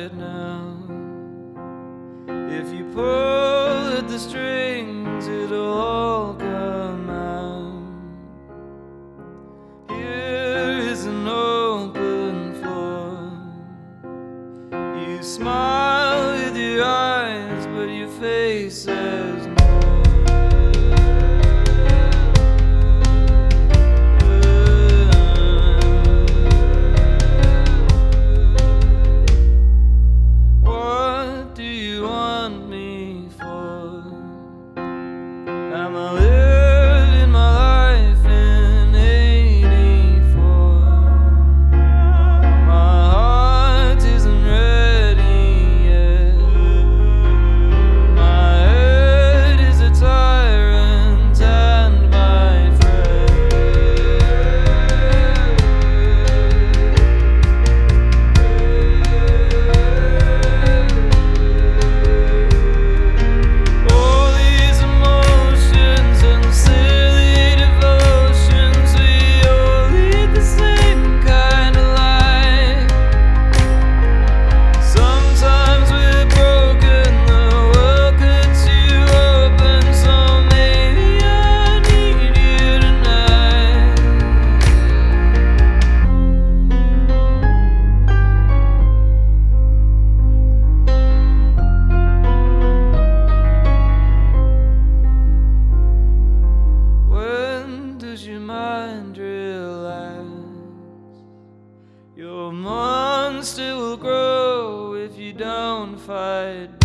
right now. If you pull at the strings, it'll all come out. Here is an open floor. You smile with your eyes, but your face says no. I'm living my life in '84. My heart isn't ready yet. My head is a tyrant and my your mind relax. Your monster will grow if you don't fight back.